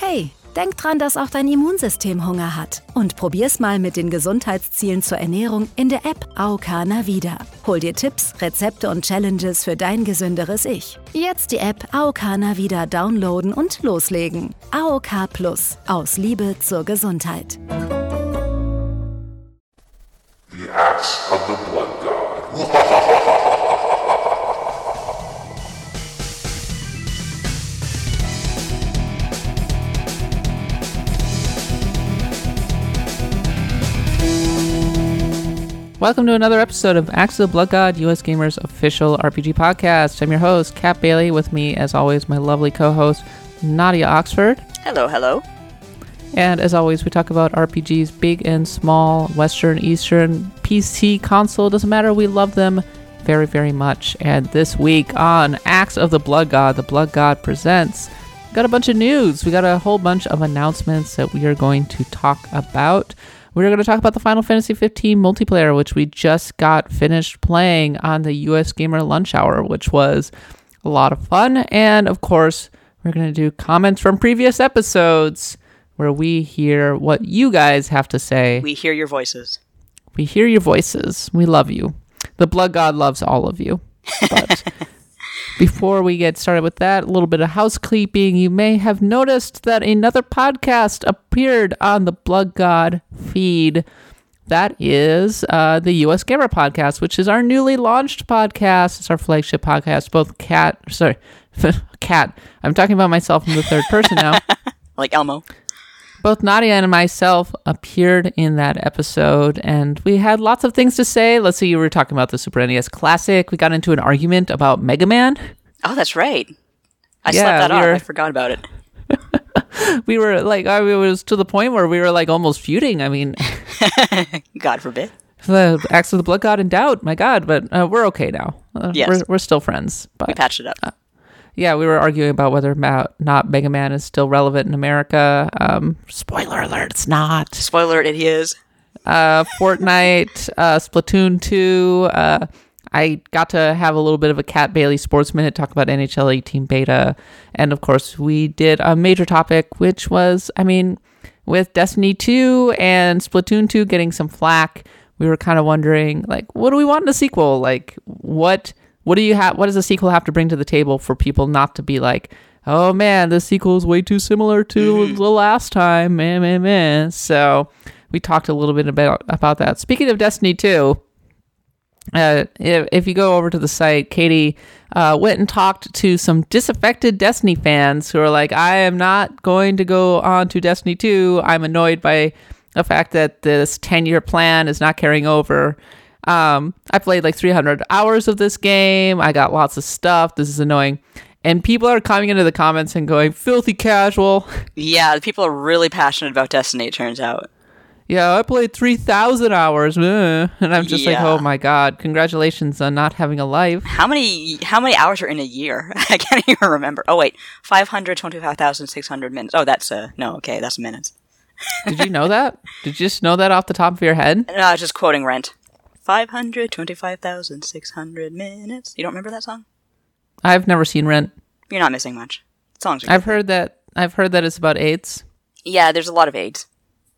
Hey, denk dran, dass auch dein Immunsystem Hunger hat. Und probier's mal mit den Gesundheitszielen zur Ernährung in der App AOK Navida. Hol dir Tipps, Rezepte und Challenges für dein gesünderes Ich. Jetzt die App AOK Navida downloaden und loslegen. AOK Plus. Aus Liebe zur Gesundheit. The Axe of the Blood God. Welcome to another episode of Axe of the Blood God, US Gamers official RPG podcast. I'm your host, Kat Bailey. With me, as always, my lovely co-host, Nadia Oxford. Hello, hello. And as always, we talk about RPGs, big and small, Western, Eastern, PC, console, doesn't matter. We love them very, very much. And this week on Axe of the Blood God presents, we got a bunch of news. We got a whole bunch of announcements that we are going to talk about. We're going to talk about the Final Fantasy 15 multiplayer, which we just got finished playing on the US Gamer Lunch Hour, which was a lot of fun. And of course, we're going to do comments from previous episodes where we hear what you guys have to say. We hear your voices. We hear your voices. We love you. The Blood God loves all of you. But before we get started with that, a little bit of housekeeping. You may have noticed that another podcast appeared on the Blood God feed. That is the US Gamer Podcast, which is our newly launched podcast. It's our flagship podcast. Cat. I'm talking about myself in the third person now. Like Elmo. Both Nadia and myself appeared in that episode, and we had lots of things to say. Let's see, we were talking about the Super NES Classic. We got into an argument about Mega Man. Oh, that's right. I slept that off. I forgot about it. We were like, it was to the point where we were like almost feuding. I mean, God forbid. The Axe of the Blood God in doubt. My God, but we're okay now. Yes. We're still friends. But, we patched it up. Yeah, we were arguing about whether or not Mega Man is still relevant in America. Spoiler alert, it's not. Spoiler alert, it is. Fortnite, Splatoon 2. I got to have a little bit of a Cat Bailey Sports Minute, talk about NHL 18 beta. And of course, we did a major topic, which was, with Destiny 2 and Splatoon 2 getting some flack, we were kind of wondering, like, what do we want in a sequel? Like, what do you have? What does a sequel have to bring to the table for people not to be like, oh man, this sequel is way too similar to the last time, man. So we talked a little bit about that. Speaking of Destiny 2, if you go over to the site, Katie went and talked to some disaffected Destiny fans who are like, I am not going to go on to Destiny 2. I'm annoyed by the fact that this 10-year plan is not carrying over. I played like 300 hours of this game. I got lots of stuff. This is annoying. And people are coming into the comments and going, filthy casual. Yeah, people are really passionate about Destiny, it turns out. Yeah, I played 3,000 hours. And I'm just like, oh my God, congratulations on not having a life. How many hours are in a year? I can't even remember. Oh wait, 525,600 minutes. Oh, that's, that's minutes. Did you know that? Did you just know that off the top of your head? No, I was just quoting Rent. 525,600 minutes. You don't remember that song? I've never seen Rent. You're not missing much. Songs are I've heard that it's about AIDS. Yeah, there's a lot of AIDS.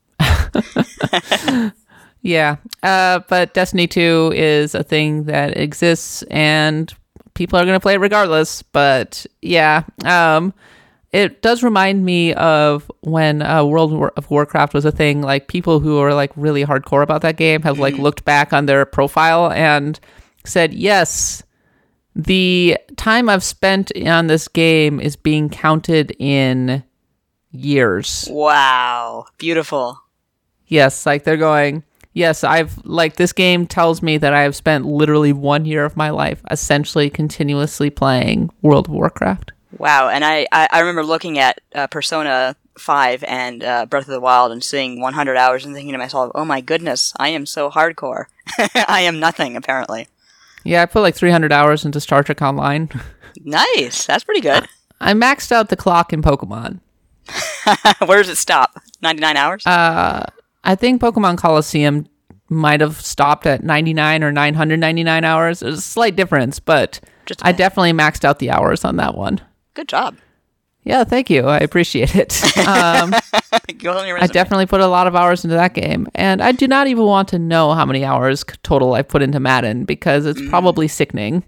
Yeah. But Destiny 2 is a thing that exists and people are going to play it regardless. But yeah, it does remind me of when World of Warcraft was a thing. Like, people who are like really hardcore about that game have like looked back on their profile and said, yes, the time I've spent on this game is being counted in years. Wow. Beautiful. Yes, like they're going, yes, this game tells me that I have spent literally 1 year of my life essentially continuously playing World of Warcraft. Wow, and I remember looking at Persona 5 and Breath of the Wild and seeing 100 hours and thinking to myself, oh my goodness, I am so hardcore. I am nothing, apparently. Yeah, I put like 300 hours into Star Trek Online. Nice, that's pretty good. I maxed out the clock in Pokemon. Where does it stop? 99 hours? I think Pokemon Coliseum might have stopped at 99 or 999 hours. There's a slight difference, but I definitely maxed out the hours on that one. Good job. Yeah, thank you. I appreciate it. Go on your I resume. definitely put a lot of hours into that game, and I do not even want to know how many hours total I put into Madden because it's probably sickening.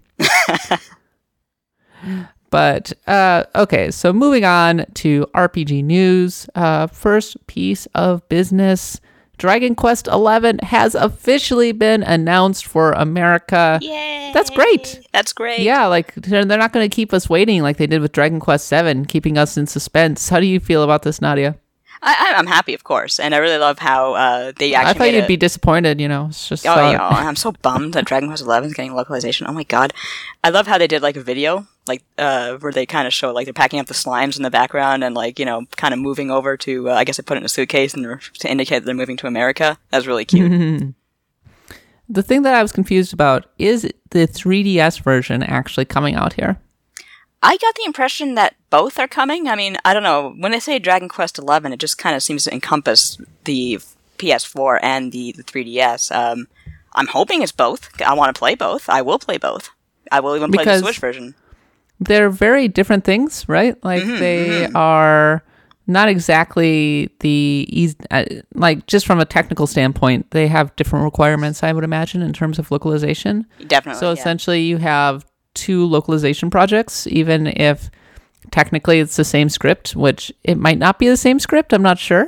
But, okay, so moving on to RPG news. First piece of business. Dragon Quest XI has officially been announced for America. Yay! That's great. That's great. Yeah, like they're not going to keep us waiting like they did with Dragon Quest VII, keeping us in suspense. How do you feel about this, Nadia? I'm happy, of course, and I really love how they actually. I thought you'd be disappointed. It's just. I'm so bummed that Dragon Quest XI is getting localization. Oh my god, I love how they did like a video, like where they kind of show like they're packing up the slimes in the background and like kind of moving over to. I guess they put it in a suitcase and to indicate that they're moving to America. That's really cute. The thing that I was confused about is the 3DS version actually coming out here. I got the impression that both are coming. I mean, I don't know. When they say Dragon Quest XI, it just kind of seems to encompass the PS4 and the 3DS. I'm hoping it's both. I want to play both. I will play both. I will even play the Switch version. They're very different things, right? Like, they are not exactly the easy, like, just from a technical standpoint, they have different requirements, I would imagine, in terms of localization. Definitely. So essentially, you have two localization projects, even if technically it's the same script, which it might not be the same script. I'm not sure.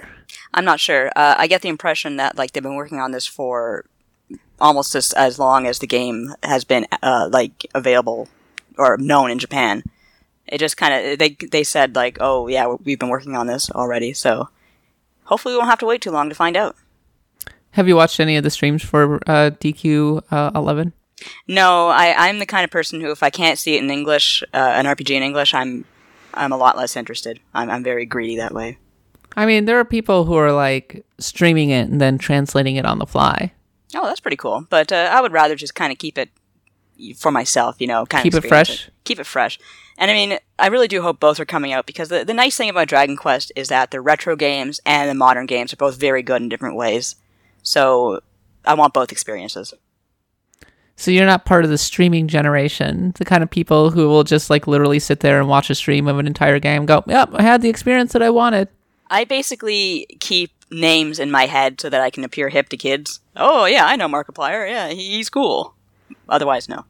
I get the impression that like they've been working on this for almost as long as the game has been like available or known in Japan. It just kind of they said like, oh yeah, we've been working on this already, so hopefully we won't have to wait too long to find out. Have you watched any of the streams for DQ 11? No, I'm the kind of person who, if I can't see it in English, an RPG in English, I'm a lot less interested. I'm very greedy that way. I mean, there are people who are like streaming it and then translating it on the fly. Oh, that's pretty cool. But I would rather just kind of keep it for myself, kind of keep it fresh. Keep it fresh. And I mean, I really do hope both are coming out because the nice thing about Dragon Quest is that the retro games and the modern games are both very good in different ways. So I want both experiences. So you're not part of the streaming generation, the kind of people who will just like literally sit there and watch a stream of an entire game and go, yep, I had the experience that I wanted. I basically keep names in my head so that I can appear hip to kids. Oh, yeah, I know Markiplier. Yeah, he's cool. Otherwise, no.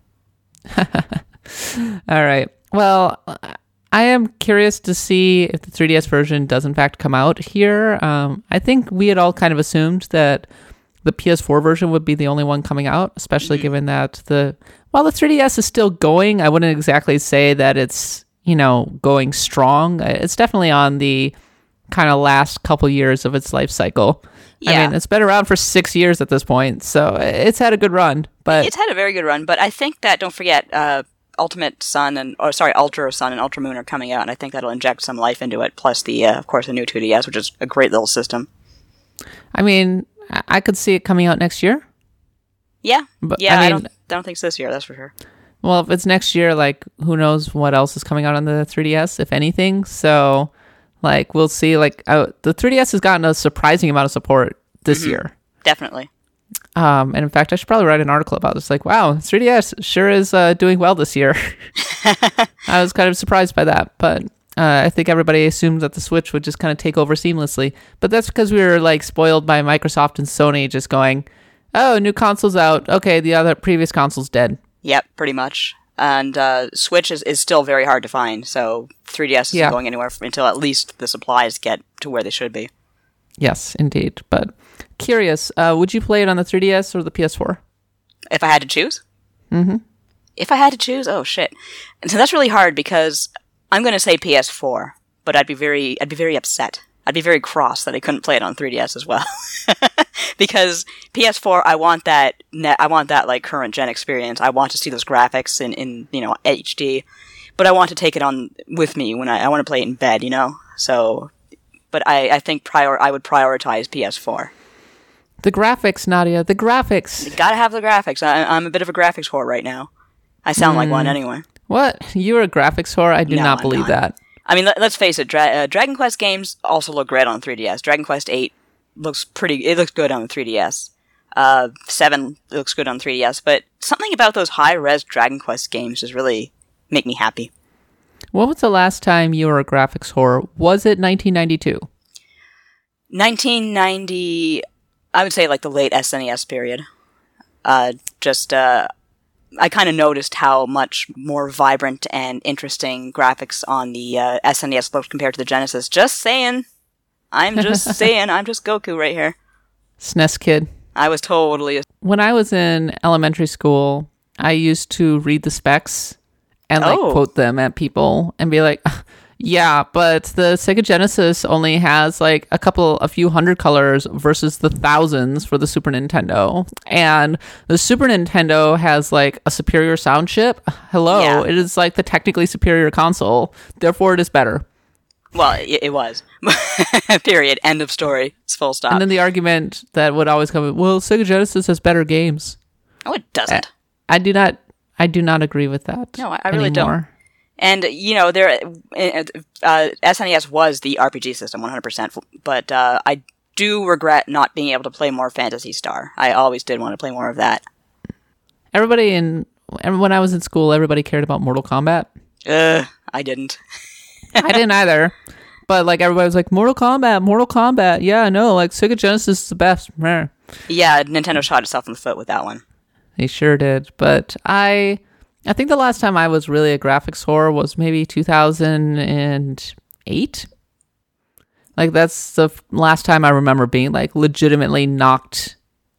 All right. Well, I am curious to see if the 3DS version does in fact come out here. I think we had all kind of assumed that the PS4 version would be the only one coming out, especially given that while the 3DS is still going, I wouldn't exactly say that it's, going strong. It's definitely on the kind of last couple years of its life cycle. Yeah. I mean, it's been around for 6 years at this point, so it's had a good run. But it's had a very good run, but I think that, don't forget, Ultra Sun and Ultra Moon are coming out, and I think that'll inject some life into it, plus of course, the new 2DS, which is a great little system. I mean, I could see it coming out next year. Yeah. But, yeah, I don't think it's this year, that's for sure. Well, if it's next year, like, who knows what else is coming out on the 3DS, if anything. So, like, we'll see. Like, the 3DS has gotten a surprising amount of support this year. Definitely. And in fact, I should probably write an article about this. Like, wow, 3DS sure is doing well this year. I was kind of surprised by that, but I think everybody assumed that the Switch would just kind of take over seamlessly. But that's because we were like spoiled by Microsoft and Sony just going, oh, new console's out. Okay, the other previous console's dead. Yep, pretty much. And Switch is still very hard to find, so 3DS isn't going anywhere until at least the supplies get to where they should be. Yes, indeed. But curious, would you play it on the 3DS or the PS4? If I had to choose? Mm-hmm. If I had to choose? Oh, shit. And so that's really hard because I'm going to say PS4, but I'd be very upset. I'd be very cross that I couldn't play it on 3DS as well. Because PS4, I want that like current gen experience. I want to see those graphics in HD, but I want to take it on with me when I want to play it in bed, So, but I think I would prioritize PS4. The graphics, Nadia, the graphics. You gotta have the graphics. I'm a bit of a graphics whore right now. I sound like one anyway. What? You're a graphics whore? I do not believe that. I mean, let's face it. Dragon Quest games also look great on 3DS. Dragon Quest 8 looks good on the 3DS. 7 looks good on 3DS. But something about those high-res Dragon Quest games just really make me happy. What was the last time you were a graphics whore? Was it 1992? 1990, I would say like the late SNES period. I kind of noticed how much more vibrant and interesting graphics on the SNES looked compared to the Genesis. Just saying. I'm just saying. I'm just Goku right here. SNES kid. I was totally... When I was in elementary school, I used to read the specs and quote them at people and be like, yeah, but the Sega Genesis only has like a few hundred colors versus the thousands for the Super Nintendo. And the Super Nintendo has like a superior sound chip. Hello, yeah. It is like the technically superior console. Therefore, it is better. Well, it was. Period. End of story. It's full stop. And then the argument that would always come, well, Sega Genesis has better games. Oh, it doesn't. I do not agree with that. No, I really don't. And, you know, SNES was the RPG system, 100%. But I do regret not being able to play more Phantasy Star. I always did want to play more of that. When I was in school, everybody cared about Mortal Kombat. I didn't. I didn't either. But, like, everybody was like, Mortal Kombat. Yeah, no, like, Sega Genesis is the best. Yeah, Nintendo shot itself in the foot with that one. They sure did. But I think the last time I was really a graphics whore was maybe 2008. Like, that's the last time I remember being, like, legitimately knocked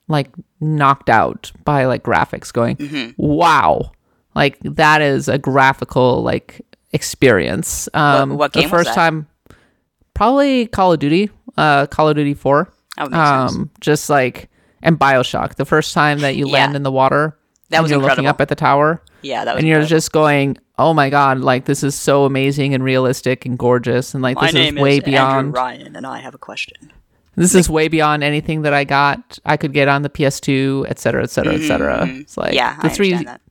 out by, like, graphics going, wow. Like, that is a graphical, like, experience. What game the first was that? time, probably Call of Duty 4. Oh, makes sense. Just like, and BioShock, the first time that you land in the water, that was you're incredible. looking up at the tower, yeah, that was and you're incredible. just going, oh my god, like this is so amazing and realistic and gorgeous, and like My this name is way is beyond Andrew Ryan, and I have a question. This is way beyond anything that I could get on the PS2, et cetera, et cetera, et cetera. It's like Yeah, I understand that.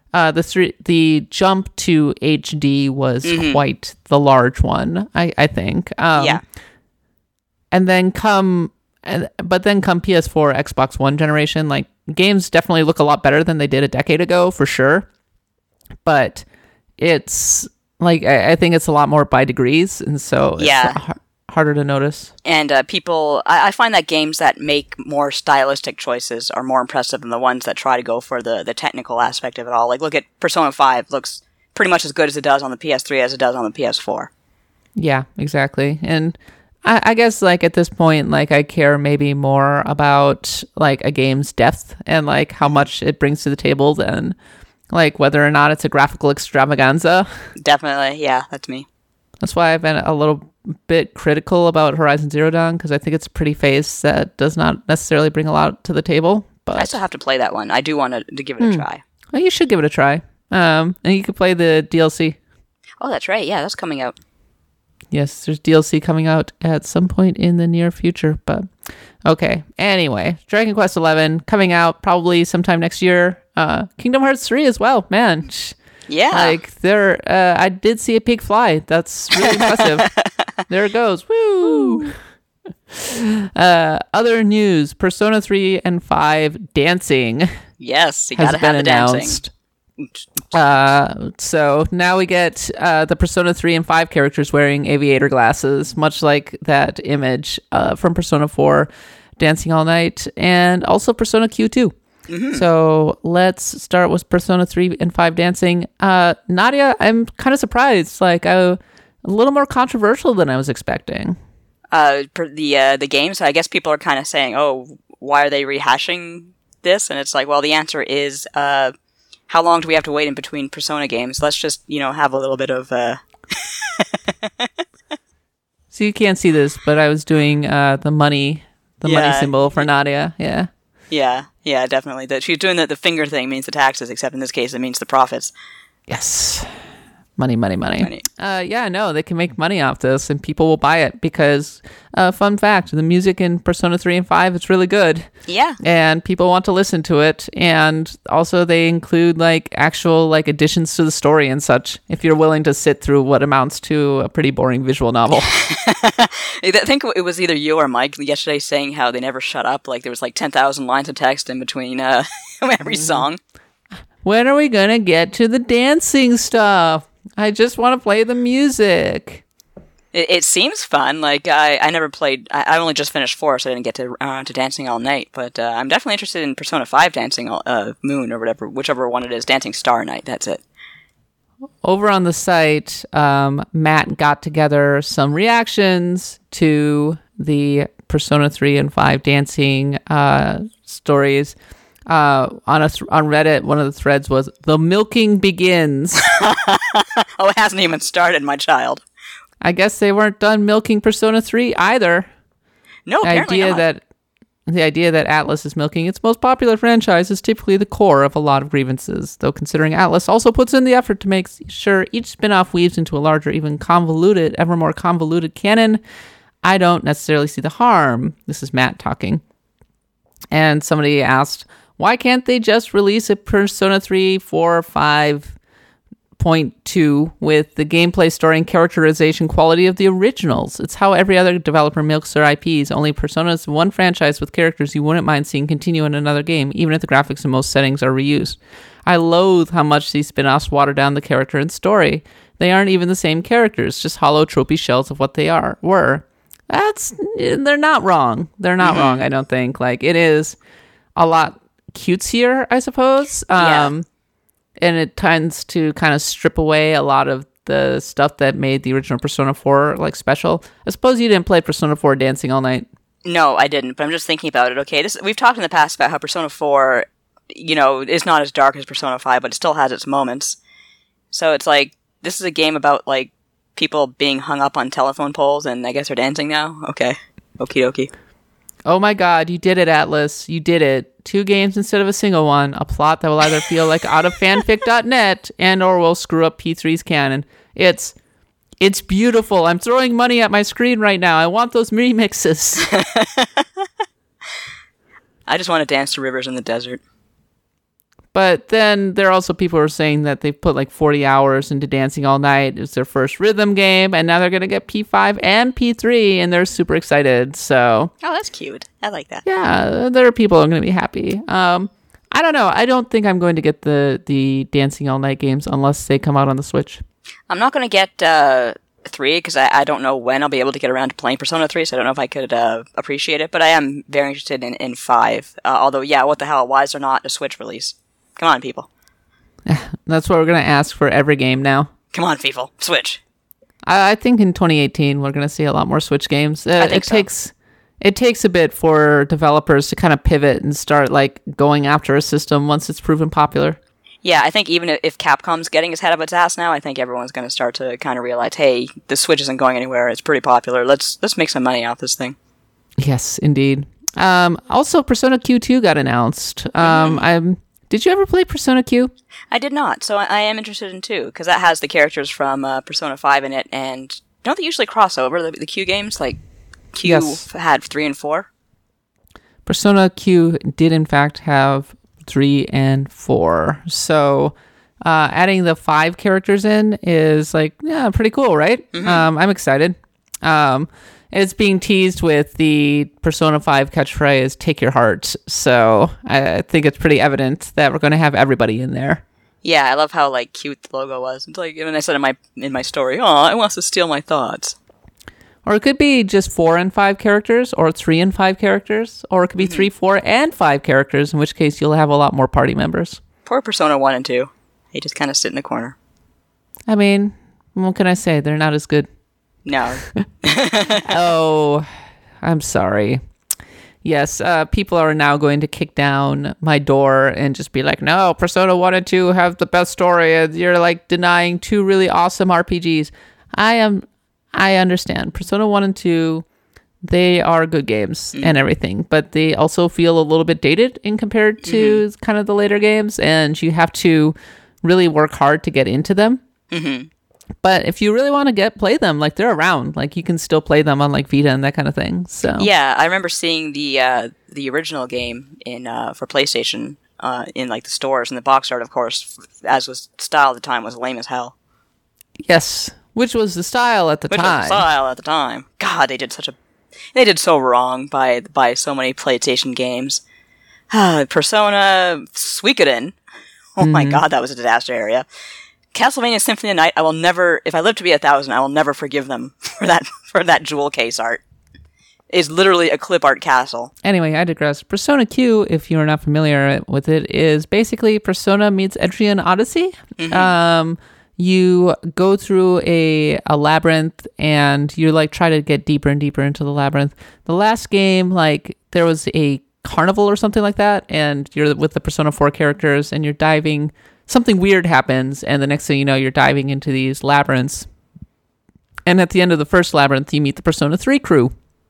The jump to HD was quite the large one, I think. Yeah. And then come PS4, Xbox One generation, like games definitely look a lot better than they did a decade ago, for sure. But it's like I think it's a lot more by degrees, and so it's harder to notice. And I find that games that make more stylistic choices are more impressive than the ones that try to go for the technical aspect of it all. Like, look at Persona 5, looks pretty much as good as it does on the PS3 as it does on the PS4. Yeah, exactly. And I guess, like, at this point, like, I care maybe more about, like, a game's depth and, like, how much it brings to the table than, like, whether or not it's a graphical extravaganza. Definitely, yeah, that's me. That's why I've been a little bit critical about Horizon Zero Dawn, because I think it's a pretty face that does not necessarily bring a lot to the table. But I still have to play that one. I do want to give it a try. Well, you should give it a try. And you could play the DLC. Oh, that's right. Yeah, that's coming out. Yes, there's DLC coming out at some point in the near future, but okay. Anyway, Dragon Quest XI coming out probably sometime next year. Kingdom Hearts 3 as well, man. Yeah. Like, I did see a pig fly. That's really impressive. There it goes. Woo! Other news, Persona 3 and 5 dancing. Yes, you gotta have the dancing. So now we get the Persona 3 and 5 characters wearing aviator glasses, much like that image from Persona 4 dancing all night, and also Persona Q2. Mm-hmm. So let's start with Persona 3 and 5 dancing. Nadia, I'm kind of surprised. Like, a little more controversial than I was expecting. The game, so I guess people are kind of saying, oh, why are they rehashing this? And it's like, well, the answer is, how long do we have to wait in between Persona games? Let's just, have a little bit of... So you can't see this, but I was doing the money symbol for Nadia. Yeah. Yeah, definitely. She's doing the finger thing means the taxes, except in this case it means the profits. Yes. Money. They can make money off this, and people will buy it because, fun fact, the music in Persona 3 and 5 is really good. Yeah. And people want to listen to it, and also they include, like, actual, like, additions to the story and such, if you're willing to sit through what amounts to a pretty boring visual novel. I think it was either you or Mike yesterday saying how they never shut up, like there was like 10,000 lines of text in between every song. When are we gonna get to the dancing stuff? I just want to play the music. It seems fun. Like I never played. I only just finished 4, so I didn't get to Dancing All Night. But I'm definitely interested in Persona 5 Dancing Moon or whatever, whichever one it is. Dancing Star Night. That's it. Over on the site, Matt got together some reactions to the Persona 3 and 5 dancing stories. On Reddit, one of the threads was, "The milking begins." Oh, it hasn't even started, my child. I guess they weren't done milking Persona 3 either. No, apparently not. The idea that Atlus is milking its most popular franchise is typically the core of a lot of grievances, though considering Atlus also puts in the effort to make sure each spin-off weaves into a larger, ever more convoluted canon, I don't necessarily see the harm. This is Matt talking. And somebody asked, why can't they just release a Persona 3, 4, 5.2 with the gameplay, story, and characterization quality of the originals? It's how every other developer milks their IPs. Only Persona is one franchise with characters you wouldn't mind seeing continue in another game, even if the graphics in most settings are reused. I loathe how much these spin-offs water down the character and story. They aren't even the same characters, just hollow trophy shells of what they were. They're not wrong. They're not wrong, I don't think. Like, it is a lot cutesier, I suppose. And it tends to kind of strip away a lot of the stuff that made the original Persona 4 like special. I suppose you didn't play Persona 4 Dancing All Night. No, I didn't, but I'm just thinking about it. Okay, we've talked in the past about how Persona 4, is not as dark as Persona 5, but it still has its moments. So it's like, this is a game about, like, people being hung up on telephone poles, and I guess they're dancing now? Okay. Okie dokie. Oh my god, you did it, Atlus. You did it. 2 games instead of a single one. A plot that will either feel like out of fanfic.net and or will screw up P3's canon. It's beautiful. I'm throwing money at my screen right now. I want those remixes. I just want to dance to rivers in the desert. But then there are also people who are saying that they've put like 40 hours into Dancing All Night. It's their first rhythm game, and now they're going to get P5 and P3, and they're super excited. So, oh, that's cute. I like that. Yeah, there are people who are going to be happy. I don't know. I don't think I'm going to get the Dancing All Night games unless they come out on the Switch. I'm not going to get 3 because I don't know when I'll be able to get around to playing Persona 3, so I don't know if I could appreciate it. But I am very interested in 5. Although, yeah, what the hell? Why is there not a Switch release? Come on, people. That's what we're going to ask for every game now. Come on, people. Switch. I think in 2018, we're going to see a lot more Switch games. It takes a bit for developers to kind of pivot and start like going after a system once it's proven popular. Yeah, I think even if Capcom's getting its head up its ass now, I think everyone's going to start to kind of realize, hey, the Switch isn't going anywhere. It's pretty popular. Let's make some money off this thing. Yes, indeed. Also, Persona Q2 got announced. Did you ever play Persona Q? I did not, so I am interested in 2, because that has the characters from Persona 5 in it, and don't they usually cross over, the Q games? Like, Q had 3 and 4? Persona Q did, in fact, have 3 and 4. So, adding the 5 characters in is, like, yeah, pretty cool, right? Mm-hmm. I'm excited. It's being teased with the Persona 5 catchphrase, take your heart. So I think it's pretty evident that we're going to have everybody in there. Yeah, I love how like cute the logo was. It's like, and I said in my story, oh, it wants to steal my thoughts. Or it could be just 4 and 5 characters, or 3 and 5 characters, or it could be 3, 4, and 5 characters, in which case you'll have a lot more party members. Poor Persona 1 and 2. They just kind of sit in the corner. I mean, what can I say? They're not as good. No. Oh, I'm sorry. Yes, people are now going to kick down my door and just be like, no, Persona 1 and 2 have the best story, and you're like denying 2 really awesome RPGs. I understand. Persona 1 and 2, they are good games and everything, but they also feel a little bit dated in compared to kind of the later games, and you have to really work hard to get into them. Mm-hmm. But if you really want to play them, like they're around, like you can still play them on like Vita and that kind of thing. So yeah, I remember seeing the original game in for PlayStation in like the stores, and the box art, of course, as was style at the time, was lame as hell. Yes, which was the style at the time. God, they did so wrong by so many PlayStation games. Persona Suikoden. Oh my God, that was a disaster area. Castlevania Symphony of the Night, I will never, if I live to be 1,000, I will never forgive them for that jewel case art. Is literally a clip art castle. Anyway, I digress. Persona Q, if you're not familiar with it, is basically Persona meets Etrian Odyssey. Mm-hmm. You go through a labyrinth, and you like try to get deeper and deeper into the labyrinth. The last game, like there was a carnival or something like that, and you're with the Persona 4 characters, and you're diving. Something weird happens, and the next thing you know, you're diving into these labyrinths. And at the end of the first labyrinth, you meet the Persona 3 crew.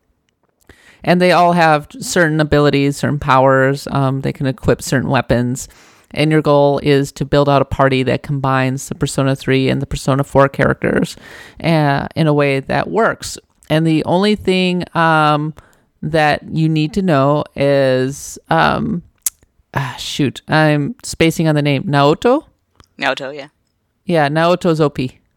And they all have certain abilities, certain powers. They can equip certain weapons. And your goal is to build out a party that combines the Persona 3 and the Persona 4 characters in a way that works. And the only thing that you need to know is... shoot, I'm spacing on the name. Naoto? Naoto, yeah. Yeah, Naoto's OP.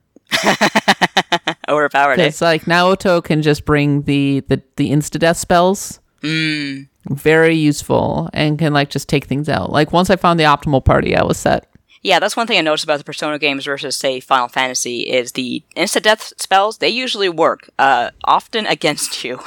Overpowered. It's like Naoto can just bring the insta-death spells. Very useful, and can like just take things out. Like once I found the optimal party, I was set. Yeah, that's one thing I noticed about the Persona games versus, say, Final Fantasy is the insta-death spells, they usually work, often against you.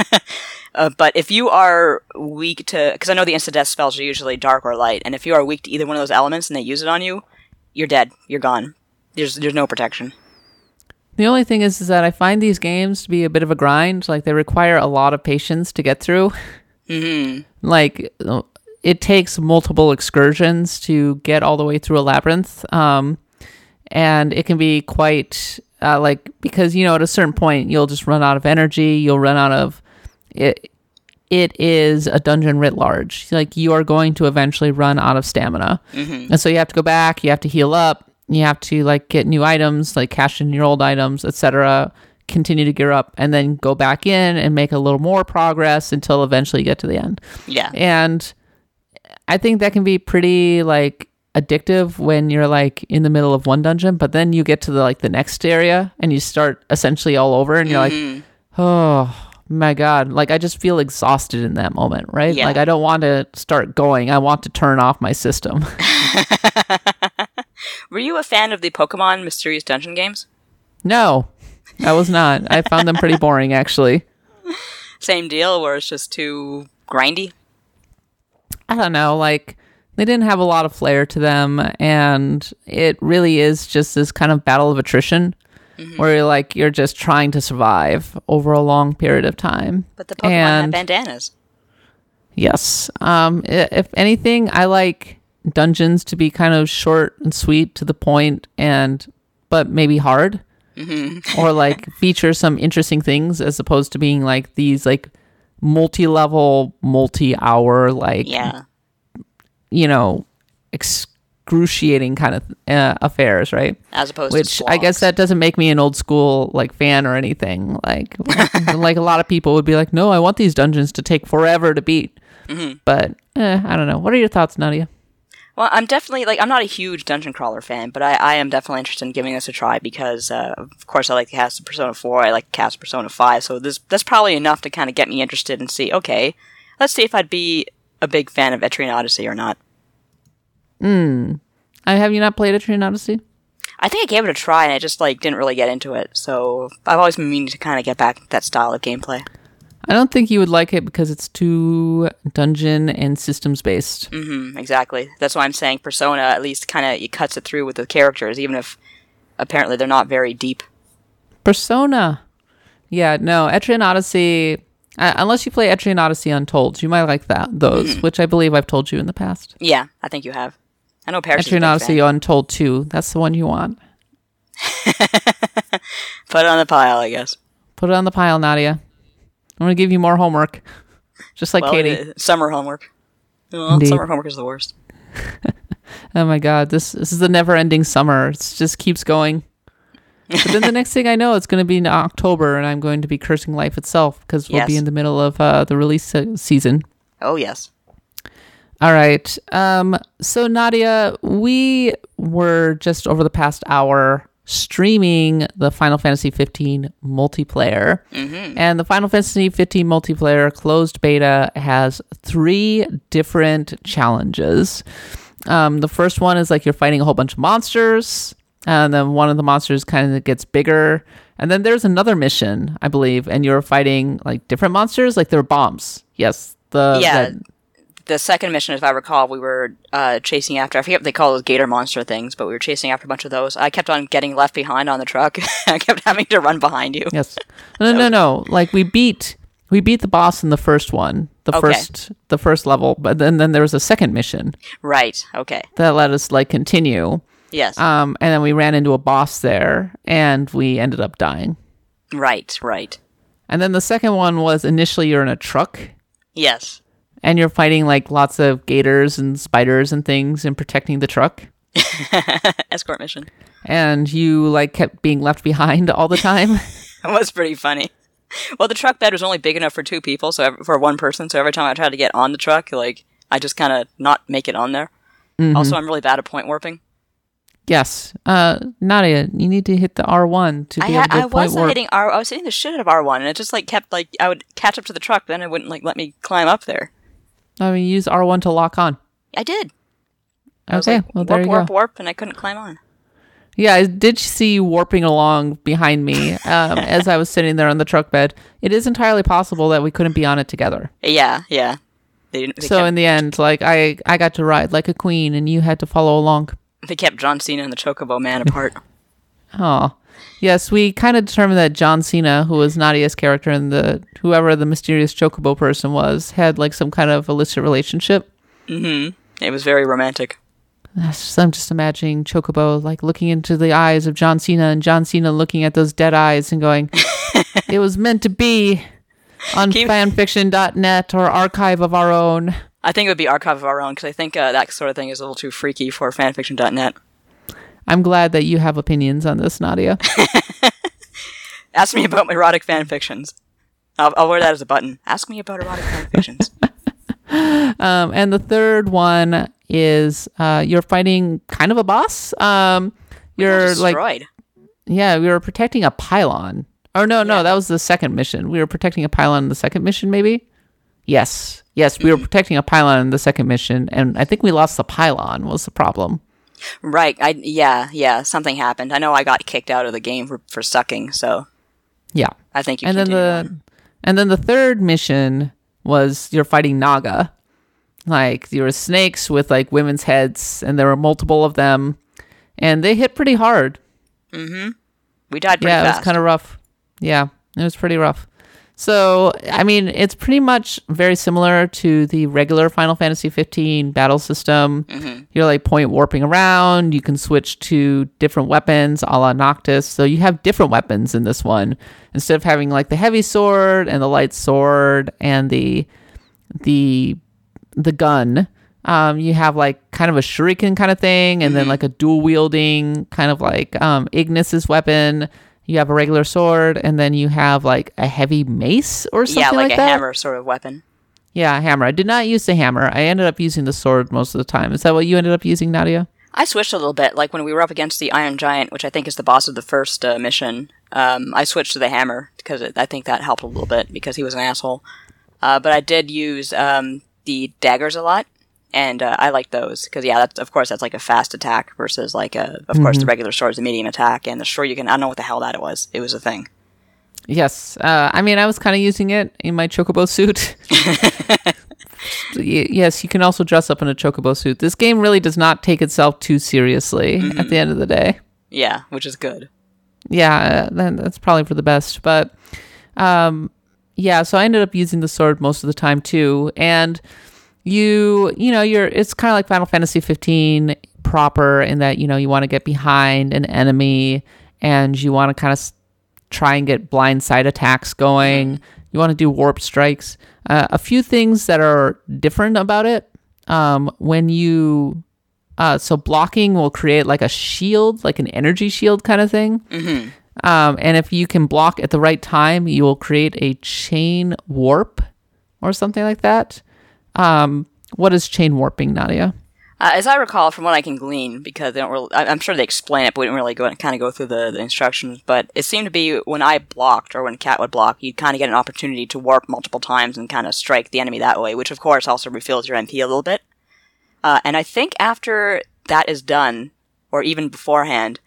But if you are weak to... Because I know the insta-death spells are usually dark or light, and if you are weak to either one of those elements and they use it on you, you're dead. You're gone. There's no protection. The only thing is that I find these games to be a bit of a grind. Like, they require a lot of patience to get through. Mm-hmm. Like, it takes multiple excursions to get all the way through a labyrinth. And it can be quite... because, at a certain point, you'll just run out of energy. You'll run out of... It is a dungeon writ large. Like, you are going to eventually run out of stamina. Mm-hmm. And so you have to go back, you have to heal up, you have to, like, get new items, like cash in your old items, etc., continue to gear up, and then go back in and make a little more progress until eventually you get to the end. Yeah. And I think that can be pretty, like, addictive when you're, like, in the middle of one dungeon, but then you get to the next area, and you start essentially all over, and you're like, oh... my God, like I just feel exhausted in that moment, right? Yeah. Like I don't want to start going. I want to turn off my system. Were you a fan of the Pokemon Mysterious Dungeon games? No, I was not. I found them pretty boring, actually. Same deal, where it's just too grindy? I don't know, like they didn't have a lot of flair to them, and it really is just this kind of battle of attrition. Mm-hmm. Where you're just trying to survive over a long period of time. But the Pokemon have bandanas. Yes. If anything, I like dungeons to be kind of short and sweet, to the point, but maybe hard. Mm-hmm. Or like feature some interesting things, as opposed to being like these like multi-level, multi-hour, like, excruciating kind of affairs, right? As opposed to slogs. I guess that doesn't make me an old school like fan or anything. Like like a lot of people would be like, no, I want these dungeons to take forever to beat. Mm-hmm. But I don't know. What are your thoughts, Nadia? Well, I'm definitely I'm not a huge dungeon crawler fan, but I am definitely interested in giving this a try because of course I like the cast of Persona 4, I like the cast of Persona 5, so that's probably enough to kind of get me interested and see, okay, let's see if I'd be a big fan of Etrian Odyssey or not. Have you not played Etrian Odyssey? I think I gave it a try and I just didn't really get into it. So I've always been meaning to kind of get back to that style of gameplay. I don't think you would like it because it's too dungeon and systems based. Mm-hmm, exactly. That's why I'm saying Persona at least kind of cuts it through with the characters, even if apparently they're not very deep. Persona. Yeah, no, Etrian Odyssey... unless you play Etrian Odyssey Untold, you might like those, which I believe I've told you in the past. Yeah, I think you have. I know Paris is a big Etrian Odyssey fan. Untold 2. That's the one you want. Put it on the pile, I guess. Put it on the pile, Nadia. I'm going to give you more homework. Just like Katie. Summer homework. Well, summer homework is the worst. Oh my God. This is the never-ending summer. It just keeps going. But then the next thing I know, it's going to be in October, and I'm going to be cursing life itself because we'll be in the middle of the release season. Oh, yes. All right. So, Nadia, we were just over the past hour streaming the Final Fantasy 15 multiplayer. Mm-hmm. And the Final Fantasy 15 multiplayer closed beta has 3 different challenges. The first one is like you're fighting a whole bunch of monsters. And then one of the monsters kind of gets bigger. And then there's another mission, I believe, and you're fighting like different monsters, like they're bombs. Yes. The second mission, if I recall, we were chasing after, I forget what they call those gator monster things, but we were chasing after a bunch of those. I kept on getting left behind on the truck. I kept having to run behind you. Yes. No. Like we beat the boss in the first one, the first level, but then there was a second mission. Right. Okay. That let us like continue. Yes. And then we ran into a boss there, and we ended up dying. Right. And then the second one was initially you're in a truck. Yes. And you're fighting like lots of gators and spiders and things and protecting the truck. Escort mission. And you like kept being left behind all the time. It was pretty funny. Well, the truck bed was only big enough for two people, for one person. So every time I tried to get on the truck, like I just kind of not make it on there. Mm-hmm. Also, I'm really bad at point warping. Yes. Nadia, you need to hit the R1 to be able to point warp. I was hitting the shit out of R1, and it just like kept like I would catch up to the truck, but then it wouldn't like let me climb up there. I mean, use R1 to lock on. I did. Okay, well, there you go. Warp, and I couldn't climb on. Yeah, I did see you warping along behind me as I was sitting there on the truck bed. It is entirely possible that we couldn't be on it together. Yeah. So in the end, like I got to ride like a queen, and you had to follow along. They kept John Cena and the Chocobo Man apart. Oh. Yes, we kind of determined that John Cena, who was Nadia's character, and whoever the mysterious Chocobo person was, had like some kind of illicit relationship. Mm-hmm. It was very romantic. I'm just imagining Chocobo like looking into the eyes of John Cena, and John Cena looking at those dead eyes and going, "It was meant to be." On fanfiction.net or Archive of Our Own. I think it would be Archive of Our Own, because I think that sort of thing is a little too freaky for fanfiction.net. I'm glad that you have opinions on this, Nadia. Ask me about erotic fanfictions. I'll wear that as a button. Ask me about erotic fanfictions. And the third one is you're fighting kind of a boss. You're destroyed. We were protecting a pylon. Oh, no, that was the second mission. We were protecting a pylon in the second mission, maybe? Yes, we were protecting a pylon in the second mission, and I think we lost the pylon was the problem. Right. Something happened. I know I got kicked out of the game for sucking, so... Yeah. I think you and then the third mission was you're fighting Naga. Like, there were snakes with, like, women's heads, and there were multiple of them, and they hit pretty hard. Mm-hmm. We died pretty fast. Yeah, it was kind of rough. Yeah, it was pretty rough. So, I mean, it's pretty much very similar to the regular Final Fantasy 15 battle system. Mm-hmm. You're like point warping around. You can switch to different weapons, a la Noctis. So you have different weapons in this one. Instead of having like the heavy sword and the light sword and the gun, you have like kind of a shuriken kind of thing, and then like a dual wielding kind of like Ignis's weapon. You have a regular sword, and then you have like a heavy mace or something like that. Yeah, like a hammer sort of weapon. Yeah, a hammer. I did not use the hammer. I ended up using the sword most of the time. Is that what you ended up using, Nadia? I switched a little bit. Like when we were up against the Iron Giant, which I think is the boss of the first mission, I switched to the hammer because I think that helped a little bit because he was an asshole. But I did use the daggers a lot. And I like those because, that's like a fast attack versus like course, the regular sword is a medium attack, and the Shoryuken, I don't know what the hell that was. It was a thing. Yes, I mean, I was kind of using it in my Chocobo suit. Yes, you can also dress up in a Chocobo suit. This game really does not take itself too seriously at the end of the day. Yeah, which is good. Yeah, that's probably for the best. But so I ended up using the sword most of the time too, and. It's kind of like Final Fantasy 15 proper in that, you want to get behind an enemy and you want to kind of try and get blind side attacks going. You want to do warp strikes. A few things that are different about it. So blocking will create like a shield, like an energy shield kind of thing. Mm-hmm. And if you can block at the right time, you will create a chain warp or something like that. What is chain warping, Nadia? As I recall, from what I can glean, because they don't really, I'm sure they explain it, but we didn't really go through the instructions. But it seemed to be when I blocked, or when Cat would block, you'd kind of get an opportunity to warp multiple times and kind of strike the enemy that way, which of course also refills your MP a little bit. And I think after that is done, or even beforehand,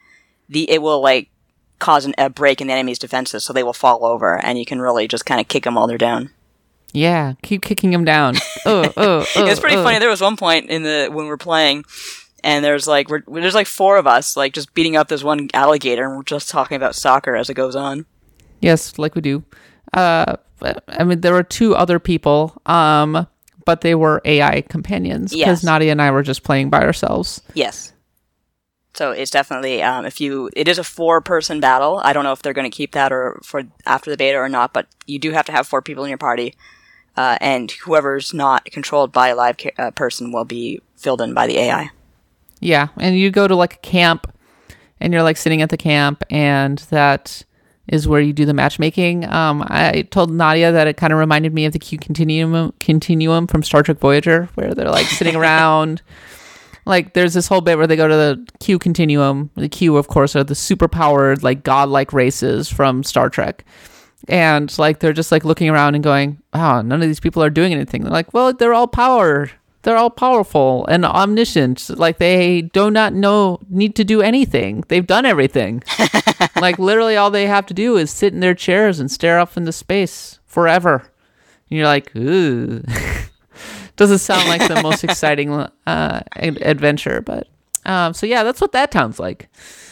it will like cause a break in the enemy's defenses, so they will fall over, and you can really just kind of kick them while they're down. Yeah, keep kicking them down. It's pretty funny. There was one point when we're playing, and there's like there's like 4 of us like just beating up this one alligator, and we're just talking about soccer as it goes on. Yes, like we do. I mean, there were 2 other people, but they were AI companions because Yes. Nadia and I were just playing by ourselves. Yes. So it's definitely it is a 4-person battle. I don't know if they're going to keep that or for after the beta or not, but you do have to have 4 people in your party, and whoever's not controlled by a live person will be filled in by the AI. Yeah, and you go to like a camp, and you're like sitting at the camp, and that is where you do the matchmaking. I told Nadia that it kind of reminded me of the Q continuum from Star Trek Voyager, where they're like sitting around. Like, there's this whole bit where they go to the Q continuum. The Q, of course, are the super-powered, like, godlike races from Star Trek. And, like, they're just, like, looking around and going, oh, none of these people are doing anything. They're like, well, they're all powerful and omniscient. Like, they do not need to do anything. They've done everything. Like, literally all they have to do is sit in their chairs and stare off into space forever. And you're like, ooh. Doesn't sound like the most exciting adventure, but so yeah, that's what that sounds like.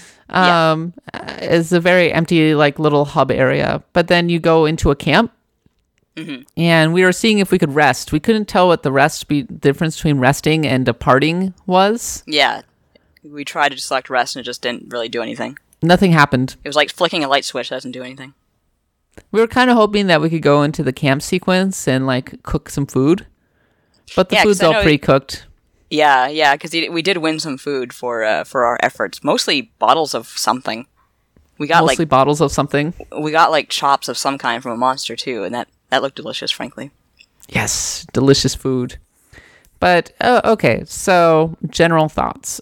It's a very empty, like, little hub area. But then you go into a camp, and we were seeing if we could rest. We couldn't tell what the difference between resting and departing was. Yeah, we tried to select rest, and it just didn't really do anything. Nothing happened. It was like flicking a light switch that doesn't do anything. We were kind of hoping that we could go into the camp sequence and like cook some food. But the food's all pre-cooked. Yeah, because we did win some food for our efforts. Mostly bottles of something. We got bottles of something. We got like chops of some kind from a monster too, and that looked delicious, frankly. Yes, delicious food. But okay, so general thoughts.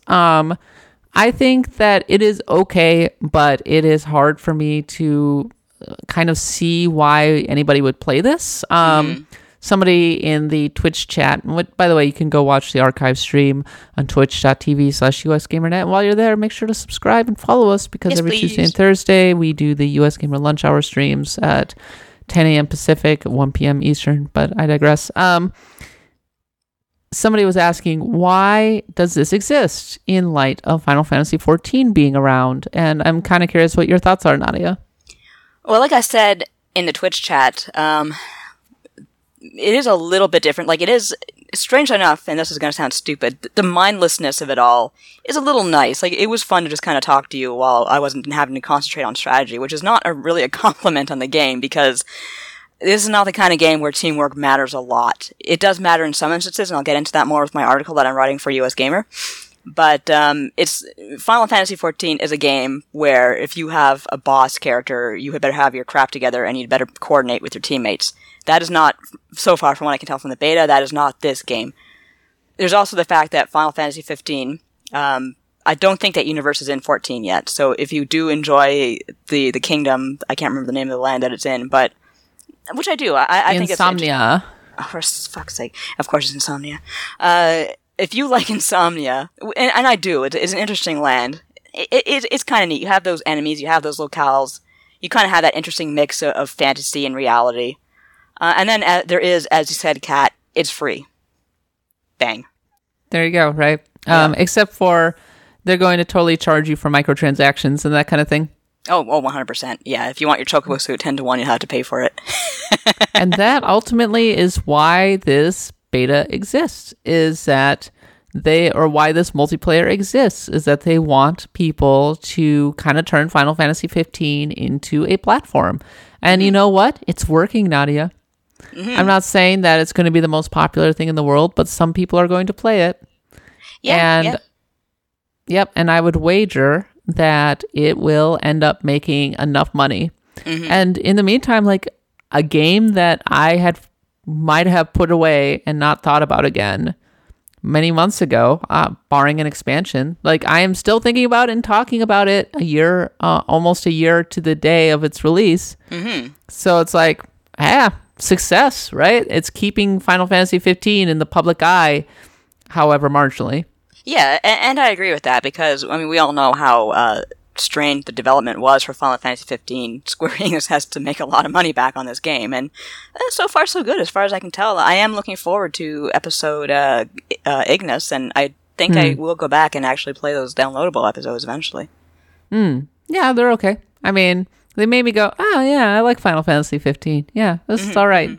I think that it is okay, but it is hard for me to kind of see why anybody would play this. Somebody in the Twitch chat, by the way, you can go watch the archive stream on twitch.tv/USGamerNet. While you're there, make sure to subscribe and follow us because every Tuesday and Thursday we do the US Gamer Lunch Hour streams at 10 a.m. Pacific, 1 p.m. Eastern, but I digress. Somebody was asking, why does this exist in light of Final Fantasy XIV being around? And I'm kind of curious what your thoughts are, Nadia. Well, like I said in the Twitch chat, it is a little bit different. Like, it is, strange enough, and this is going to sound stupid, the mindlessness of it all is a little nice. Like, it was fun to just kind of talk to you while I wasn't having to concentrate on strategy, which is not really a compliment on the game, because this is not the kind of game where teamwork matters a lot. It does matter in some instances, and I'll get into that more with my article that I'm writing for US Gamer. But it's Final Fantasy XIV is a game where if you have a boss character, you had better have your crap together and you'd better coordinate with your teammates. That is not, so far from what I can tell from the beta, that is not this game. There's also the fact that Final Fantasy XV, I don't think that universe is in 14 yet. So if you do enjoy the kingdom, I can't remember the name of the land that it's in, but which I do. I think it's Insomnia. Oh, for fuck's sake! Of course, it's Insomnia. If you like Insomnia, and I do, it's an interesting land. It's kind of neat. You have those enemies, you have those locales. You kind of have that interesting mix of fantasy and reality. And then there is, as you said, Kat, it's free. Bang. There you go, right? Yeah. Except for they're going to totally charge you for microtransactions and that kind of thing. Oh, 100%. Yeah, if you want your Chocobo suit 10-to-1, you have to pay for it. And that ultimately is why this beta exists, is that why this multiplayer exists, is that they want people to kind of turn Final Fantasy 15 into a platform. And you know what? It's working, Nadia. I'm not saying that it's going to be the most popular thing in the world, but some people are going to play it. Yep, and I would wager that it will end up making enough money. And in the meantime, like, a game that I might have put away and not thought about again many months ago, barring an expansion, like, I am still thinking about and talking about it almost a year to the day of its release. So it's like, success, right? It's keeping Final Fantasy 15 in the public eye, however marginally. Yeah, and I agree with that, because, I mean, we all know how strained the development was for Final Fantasy 15, Square Enix has to make a lot of money back on this game, and so far so good as far as I can tell. I am looking forward to episode Ignis, and I think I will go back and actually play those downloadable episodes eventually. Yeah, they're okay. I mean, they made me go, oh yeah, I like Final Fantasy 15. Yeah, this is all right.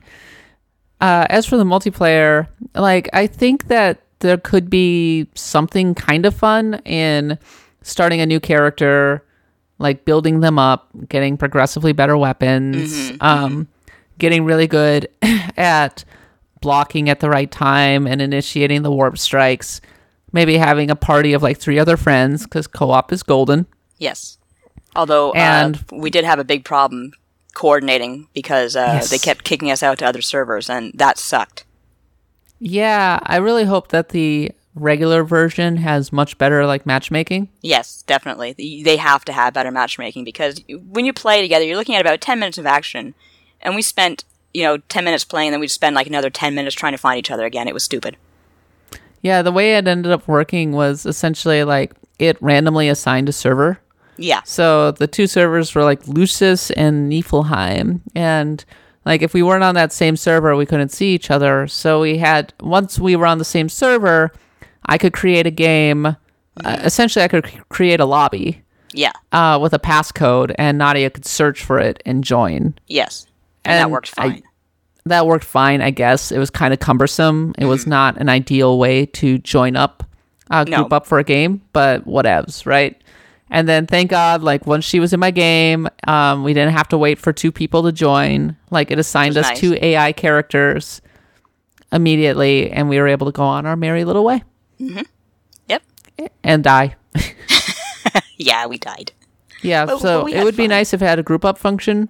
As for the multiplayer, like, I think that there could be something kind of fun in starting a new character, like building them up, getting progressively better weapons, getting really good at blocking at the right time and initiating the warp strikes, maybe having a party of like 3 other friends, because co-op is golden. Yes. Although we did have a big problem coordinating because they kept kicking us out to other servers, and that sucked. Yeah, I really hope that the regular version has much better like matchmaking. Yes, definitely. They have to have better matchmaking, because when you play together, you're looking at about 10 minutes of action, and we spent, 10 minutes playing, and then we'd spend like another 10 minutes trying to find each other again. It was stupid. Yeah, the way it ended up working was essentially like it randomly assigned a server. Yeah. So the 2 servers were like Lucis and Niflheim, and like if we weren't on that same server, we couldn't see each other. So once we were on the same server, I could create a game. Essentially, I could create a lobby. Yeah. With a passcode, and Nadia could search for it and join. Yes. And that worked fine. That worked fine, I guess. It was kind of cumbersome. It was not an ideal way to join up, group up for a game, but whatevs, right? And then, thank God, like, once she was in my game, we didn't have to wait for 2 people to join. Like, it assigned us nice. 2 AI characters immediately, and we were able to go on our merry little way. Mm-hmm. Yep. And die. Yeah, we died. Yeah, so it would be nice if it had a group up function.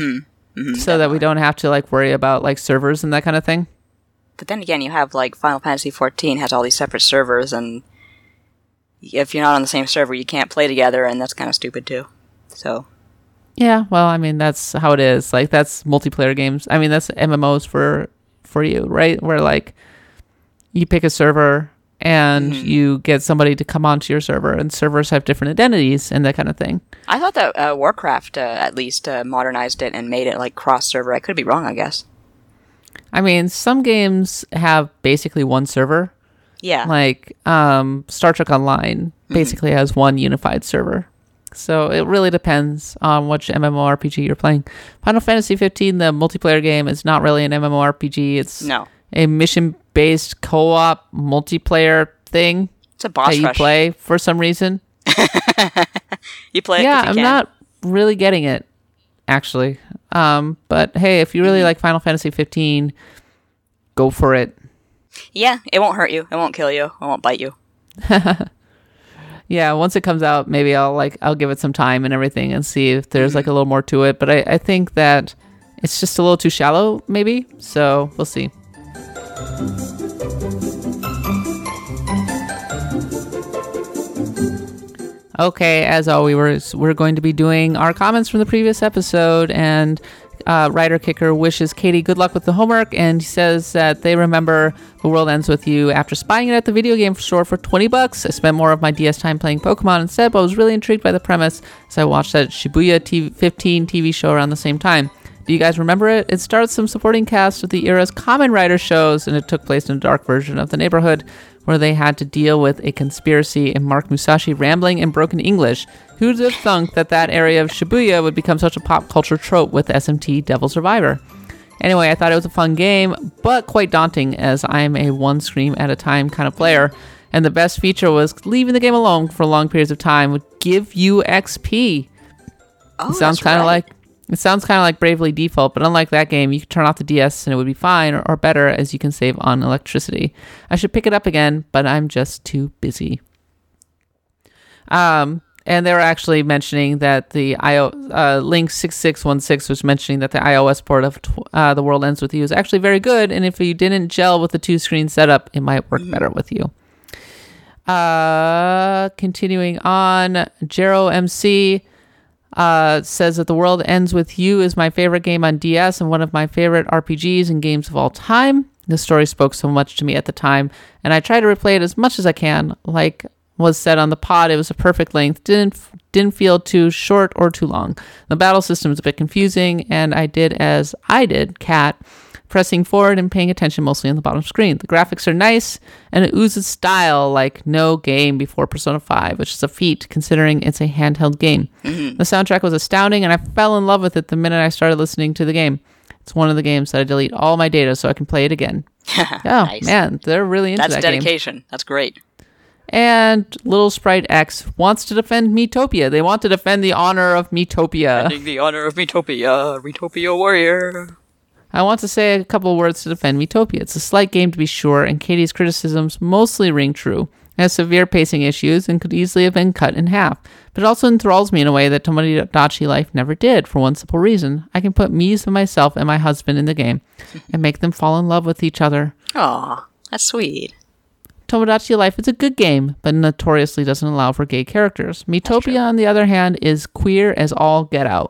So that we don't have to, like, worry about, like, servers and that kind of thing. But then again, you have, like, Final Fantasy 14 has all these separate servers, and if you're not on the same server, you can't play together, and that's kind of stupid, too. So. Yeah, well, I mean, that's how it is. Like, that's multiplayer games. I mean, that's MMOs for you, right? Where, like, you pick a server, and you get somebody to come onto your server, and servers have different identities and that kind of thing. I thought that Warcraft at least modernized it and made it, like, cross-server. I could be wrong, I guess. I mean, some games have basically one server. Yeah. Like, Star Trek Online basically has one unified server. So it really depends on which MMORPG you're playing. Final Fantasy 15, the multiplayer game, is not really an MMORPG. It's a mission-based co-op multiplayer thing. It's a boss that you play for some reason. You play it Yeah, I'm not really getting it, actually. But hey, if you really like Final Fantasy 15, go for it. Yeah, it won't hurt you. It won't kill you. It won't bite you. Yeah, once it comes out, maybe I'll give it some time and everything and see if there's like a little more to it. But I think that it's just a little too shallow, maybe. So we'll see. Okay, as always, we're going to be doing our comments from the previous episode, and Writer Kicker wishes Katie good luck with the homework, and he says that they remember The World Ends With You after spying it at the video game store for $20. I spent more of my DS time playing Pokemon instead, but I was really intrigued by the premise as I watched that Shibuya 15 TV show around the same time. Do you guys remember it? It starts some supporting cast of the era's Kamen Rider shows, and it took place in a dark version of the neighborhood where they had to deal with a conspiracy and Mark Musashi rambling in broken English. Who'd have thunk that area of Shibuya would become such a pop culture trope with SMT Devil Survivor? Anyway, I thought it was a fun game, but quite daunting as I'm a one scream at a time kind of player. And the best feature was leaving the game alone for long periods of time would give you XP. Oh, it sounds kind of like Bravely Default, but unlike that game, you can turn off the DS and it would be fine or better as you can save on electricity. I should pick it up again, but I'm just too busy. And they were actually mentioning that the Link6616 was mentioning that the iOS port of The World Ends With You is actually very good, and if you didn't gel with the 2-screen setup, it might work better with you. Continuing on, Jero MC says that The World Ends With You is my favorite game on DS and one of my favorite RPGs and games of all time. The story spoke so much to me at the time, and I try to replay it as much as I can. Like was set on the pod. It was a perfect length. Didn't feel too short or too long. The battle system is a bit confusing, and I did as I did, Cat, pressing forward and paying attention mostly on the bottom screen. The graphics are nice, and it oozes style like no game before Persona 5, which is a feat considering it's a handheld game. The soundtrack was astounding, and I fell in love with it the minute I started listening to the game. It's one of the games that I delete all my data so I can play it again. Oh, nice. Man, they're really into that game. That's dedication. That's great. And Little Sprite X wants to defend Miitopia. They want to defend the honor of Miitopia. Defending the honor of Miitopia. Miitopia warrior. I want to say a couple of words to defend Miitopia. It's a slight game to be sure, and Katie's criticisms mostly ring true. It has severe pacing issues and could easily have been cut in half, but it also enthralls me in a way that Tomodachi Life never did, for one simple reason. I can put me, myself, and my husband in the game and make them fall in love with each other. Aw, that's sweet. Tomodachi Life is a good game, but notoriously doesn't allow for gay characters. Miitopia, on the other hand, is queer as all get out.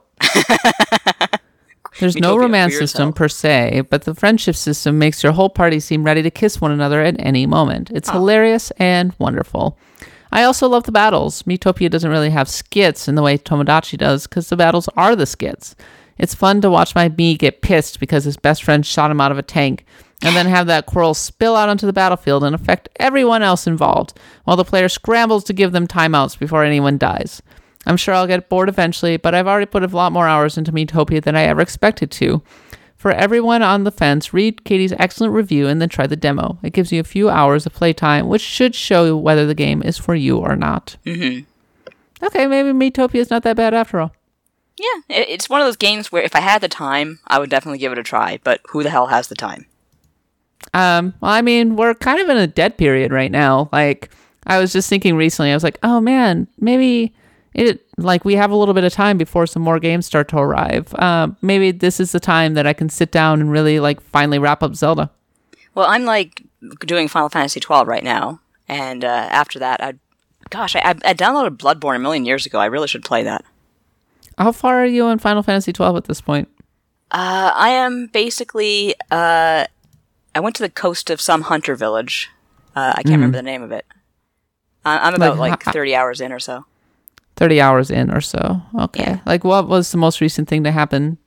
There's no romance system per se, but the friendship system makes your whole party seem ready to kiss one another at any moment. It's hilarious and wonderful. I also love the battles. Miitopia doesn't really have skits in the way Tomodachi does, because the battles are the skits. It's fun to watch my Mii get pissed because his best friend shot him out of a tank, and then have that quarrel spill out onto the battlefield and affect everyone else involved, while the player scrambles to give them timeouts before anyone dies. I'm sure I'll get bored eventually, but I've already put a lot more hours into Miitopia than I ever expected to. For everyone on the fence, read Katie's excellent review and then try the demo. It gives you a few hours of playtime, which should show you whether the game is for you or not. Mm-hmm. Okay, maybe Miitopia is not that bad after all. Yeah, it's one of those games where if I had the time, I would definitely give it a try, but who the hell has the time? Well, I mean, we're kind of in a dead period right now. Like, I was just thinking recently, I was like, oh man, maybe... we have a little bit of time before some more games start to arrive. Maybe this is the time that I can sit down and really finally wrap up Zelda. Well, I'm doing Final Fantasy 12 right now, and after that, I downloaded Bloodborne a million years ago. I really should play that. How far are you in Final Fantasy 12 at this point? I am basically. I went to the coast of some hunter village. I can't remember the name of it. I'm about 30 hours in or so. 30 hours in or so. Okay. Yeah. What was the most recent thing to happen?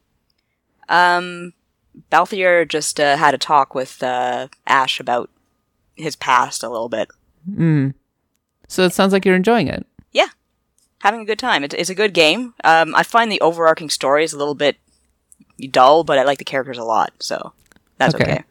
Balthier just had a talk with Ash about his past a little bit. So it sounds like you're enjoying it. Yeah. Having a good time. It's a good game. I find the overarching story is a little bit dull, but I like the characters a lot, so that's okay.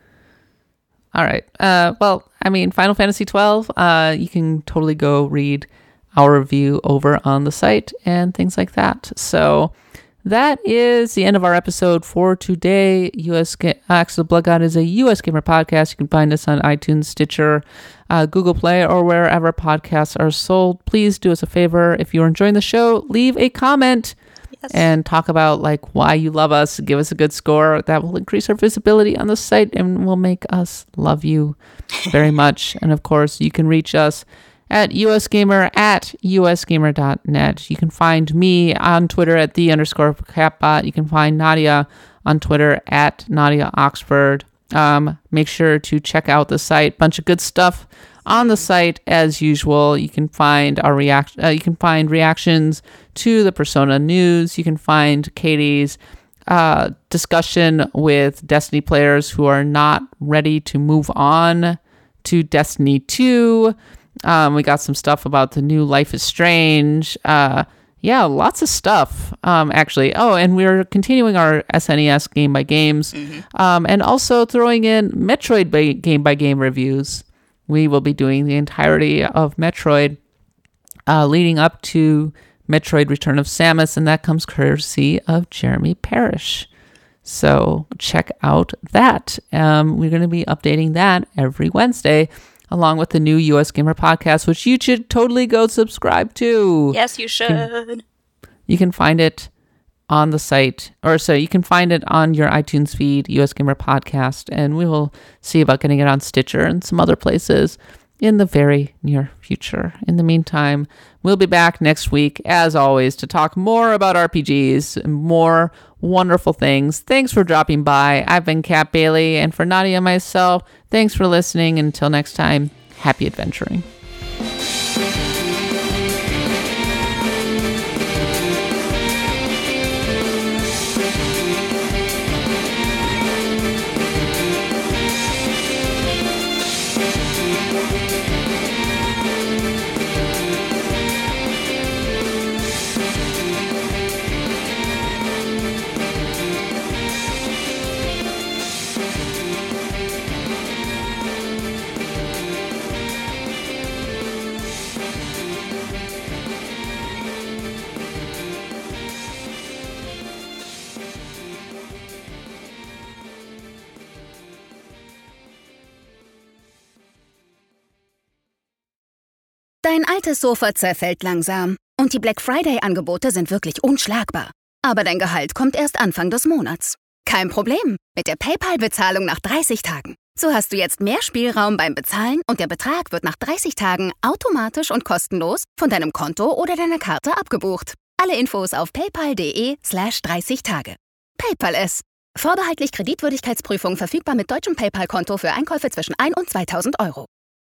All right. Well, I mean, Final Fantasy 12, you can totally go read our review over on the site and things like that. So that is the end of our episode for today. Axe of the Blood God is a US Gamer podcast. You can find us on iTunes, Stitcher, Google Play, or wherever podcasts are sold. Please do us a favor. If you're enjoying the show, leave a comment and talk about why you love us. Give us a good score. That will increase our visibility on the site and will make us love you very much. And of course, you can reach us at usgamer at usgamer.net. You can find me on Twitter at @the_capbot. You can find Nadia on Twitter at Nadia Oxford. Make sure to check out the site. Bunch of good stuff on the site as usual. You can find our reactions to the Persona news. You can find Katie's discussion with Destiny players who are not ready to move on to Destiny 2. We got some stuff about the new Life is Strange. Yeah, lots of stuff, actually. Oh, and we're continuing our SNES Game by Games, and also throwing in Metroid Game by Game reviews. We will be doing the entirety of Metroid leading up to Metroid Return of Samus, and that comes courtesy of Jeremy Parrish. So check out that. We're going to be updating that every Wednesday, along with the new US Gamer podcast, which you should totally go subscribe to. Yes, you should. You can find it on the site, you can find it on your iTunes feed, US Gamer Podcast, and we will see about getting it on Stitcher and some other places in the very near future. In the meantime, we'll be back next week, as always, to talk more about RPGs and more wonderful things. Thanks for dropping by. I've been Kat Bailey, and for Nadia and myself, thanks for listening. Until next time, happy adventuring. Dein altes Sofa zerfällt langsam und die Black Friday-Angebote sind wirklich unschlagbar. Aber dein Gehalt kommt erst Anfang des Monats. Kein Problem, mit der PayPal-Bezahlung nach 30 Tagen. So hast du jetzt mehr Spielraum beim Bezahlen und der Betrag wird nach 30 Tagen automatisch und kostenlos von deinem Konto oder deiner Karte abgebucht. Alle Infos auf paypal.de/30 Tage. PayPal es. Vorbehaltlich Kreditwürdigkeitsprüfung verfügbar mit deutschem PayPal-Konto für Einkäufe zwischen 1 und 2.000 Euro.